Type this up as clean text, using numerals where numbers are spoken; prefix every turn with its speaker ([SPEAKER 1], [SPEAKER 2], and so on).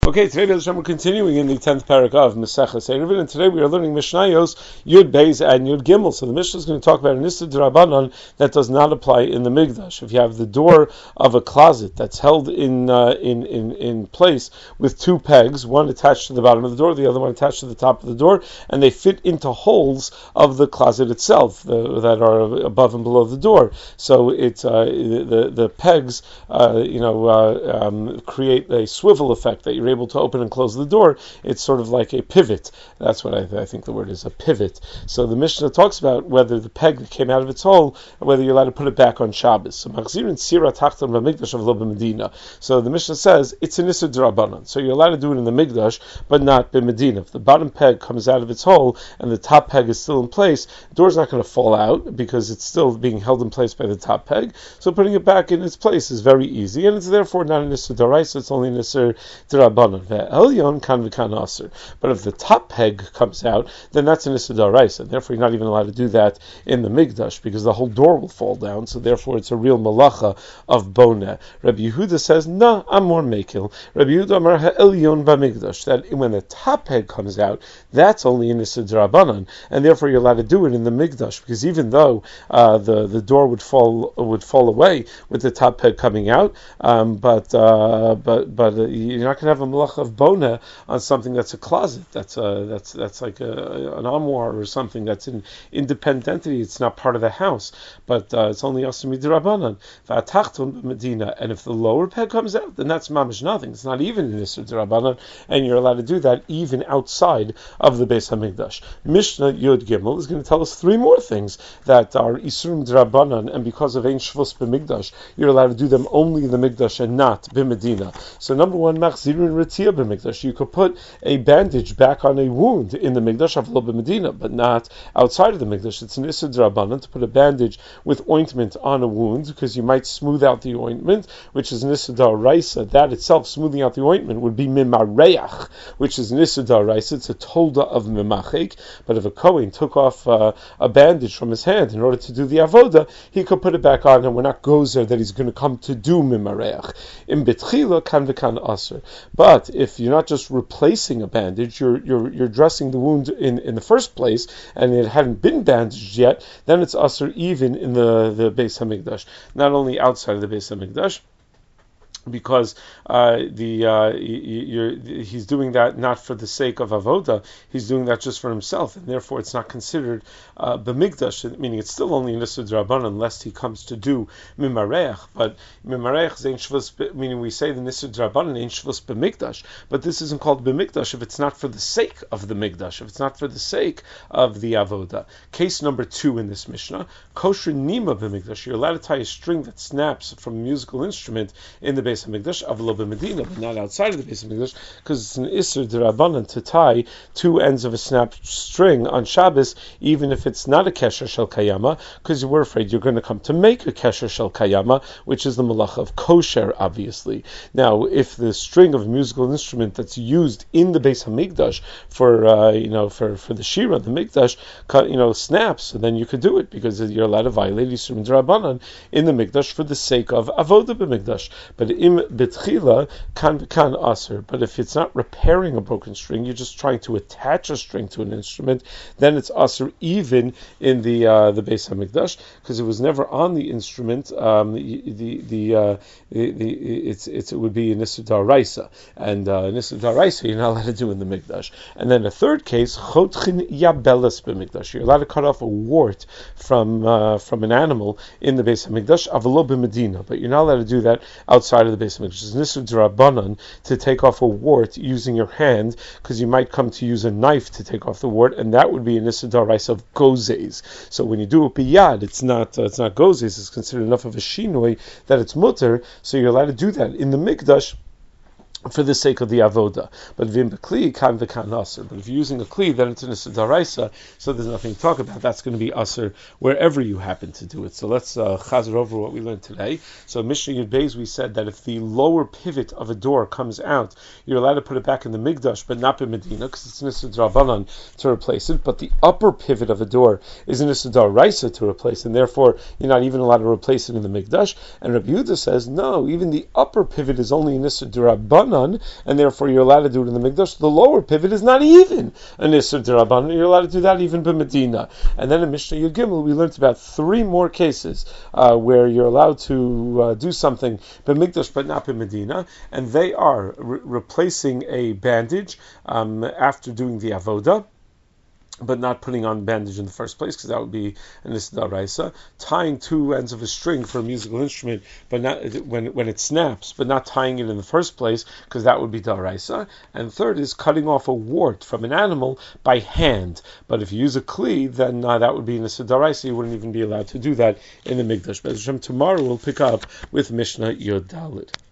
[SPEAKER 1] Okay, today we're continuing in the 10th parak of Maseches Eruvin, and today we are learning Mishnayos Yud Beis and Yud Gimel. So the Mishnah is going to talk about an Issa D'Rabbanan that does not apply in the Mikdash. If you have the door of a closet that's held in place with two pegs, one attached to the bottom of the door, the other one attached to the top of the door, and they fit into holes of the closet itself that are above and below the door. So it's the pegs, create a swivel effect that you're able to open and close the door. It's sort of like a pivot. That's what I think the word is, a pivot. So the Mishnah talks about whether the peg that came out of its hole, whether you're allowed to put it back on Shabbos. So Machzirin Sira Tachton B'Mikdash of Lo B'Medina. So the Mishnah says it's an Issa D'Rabbanan. So you're allowed to do it in the Mikdash, but not B'Medina. If the bottom peg comes out of its hole and the top peg is still in place, the door's not going to fall out because it's still being held in place by the top peg. So putting it back in its place is very easy, and it's therefore not an Issa D'Oraisa, it's only an Issa D'Rabbanan. But if the top peg comes out, then that's an Issa D'Oraisa. Therefore, you're not even allowed to do that in the Mikdash because the whole door will fall down. So therefore, it's a real malacha of boneh. Rabbi Yehuda says, "No, I'm more mekil." Rabbi Yehuda Amar ha'elyon b'Mikdash, that when the top peg comes out, that's only an Issa D'Rabbanan, and therefore you're allowed to do it in the Mikdash because even though the door would fall away with the top peg coming out, but you're not going to have a malacha of boneh on something that's a closet, that's like an armoire or something that's an independent entity. It's not part of the house, but it's only asur midrabanan. V'atachton b'Medina, and if the lower peg comes out, then that's mamish nothing. It's not even an isur d'Rabbanan, and you're allowed to do that even outside of the Beis Hamikdash. Mishnah Yud Gimel is going to tell us three more things that are isurim d'Rabbanan, and because of Ein Shvus b'Mikdash, you're allowed to do them only in the Mikdash and not b'Medina. So number one, machzirun retia b'Mikdash. You could put a bandage back on a wound in the Mikdash of Lo b'Medina, but not outside of the Mikdash. It's an Issa D'Rabbanan to put a bandage with ointment on a wound because you might smooth out the ointment, which is an Issa D'Oraisa. That itself, smoothing out the ointment, would be mimareach, which is an Issa D'Oraisa. It's a tolda of mimachik. But if a Kohen took off a bandage from his hand in order to do the avoda, he could put it back on, and we're not gozer that he's going to come to do mimareach. In betchila kan v'kan aser. But if you're not just replacing a bandage, you're dressing the wound in the first place, and it hadn't been bandaged yet, then it's asur even in the Beis Hamikdash, not only outside of the Beis Hamikdash, because he's doing that not for the sake of avoda, he's doing that just for himself, and therefore it's not considered b'mikdash, meaning it's still only an issa d'Rabbanan unless he comes to do mimareach. But mimareach is ein shvus, meaning we say the issa d'Rabbanan ein shvus b'mikdash, but this isn't called b'mikdash if it's not for the sake of the mikdash, if it's not for the sake of the avoda. Case number 2 in this Mishnah, kosher nima b'mikdash. You're allowed to tie a string that snaps from a musical instrument in the Beis Hamikdash of Lo b'Medina, but not outside of the Beis Hamikdash, because it's an Isser D'Rabbanan to tie two ends of a snap string on Shabbos, even if it's not a Kesher Shel Kayama, because you were afraid you're going to come to make a Kesher Shel Kayama, which is the malacha of kosher, obviously. Now, if the string of a musical instrument that's used in the Beis Hamikdash for the Shira, the Mikdash, snaps, so then you could do it, because you're allowed to violate Yisurim D'Rabbanan in the Mikdash for the sake of Avodah b'Mikdash. But im betchila kan aser. But if it's not repairing a broken string, you're just trying to attach a string to an instrument, then it's aser even in the Beis Hamikdash, because it was never on the instrument. It would be an Issa D'Oraisa, and an Issa D'Oraisa you're not allowed to do in the Mikdash. And then a third case, chotchin yabeles b'Mikdash. You're allowed to cut off a wart from an animal in the Beis Hamikdash, avlo b'Medina, but you're not allowed to do that outside of the Beis Hamikdash. Which is Nisur D'Rabbanan to take off a wart using your hand, because you might come to use a knife to take off the wart, and that would be a Nisur D'Oraisa of gozes. So when you do it biyad, it's not gozes. It's considered enough of a shinoi that it's mutter. So you're allowed to do that in the Mikdash for the sake of the avoda. But vim b'kli kan v'kan aser. But if you're using a kli, then it's an issa d'oraisa, so there's nothing to talk about. That's going to be aser wherever you happen to do it. So let's chazer over what we learned today. So Mishnah Yud Beis, we said that if the lower pivot of a door comes out, you're allowed to put it back in the Mikdash, but not in Medina, because it's an issa d'Rabbanan to replace it. But the upper pivot of a door is an issa d'oraisa to replace, and therefore you're not even allowed to replace it in the Mikdash. And Rabbi Yehuda says, no, even the upper pivot is only an issa d'Rabbanan Derabanan, and therefore you're allowed to do it in the Mikdash. The lower pivot is not even an Isser Derabanan. You're allowed to do that even by Medina. And then in Mishnah Yud Gimel, we learned about 3 more cases where you're allowed to do something by Mikdash but not by Medina, and they are replacing a bandage after doing the avoda, but not putting on bandage in the first place, because that would be an Issa D'Oraisa. Tying 2 ends of a string for a musical instrument, but not when it snaps, but not tying it in the first place, because that would be D'Oraisa. And third is cutting off a wart from an animal by hand. But if you use a kli, then that would be an Issa D'Oraisa. You wouldn't even be allowed to do that in the Mikdash. But tomorrow we'll pick up with Mishnah Yod Daled.